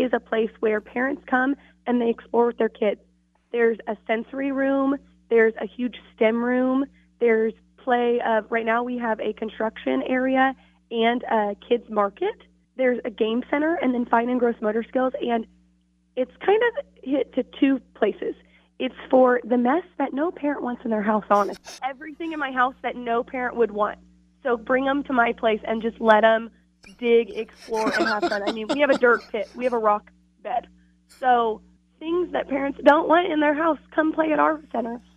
is a place where parents come and they explore with their kids. There's a sensory room. There's a huge STEM room. There's play of, right now we have a construction area and a kids market. There's a game center and then fine and gross motor skills. And it's kind of hit to two places. It's for the mess that no parent wants in their house, honestly. Everything in my house that no parent would want. So bring them to my place and just let them dig, explore, and have fun. I mean, we have a dirt pit. We have a rock bed. So things that parents don't want in their house, come play at our center.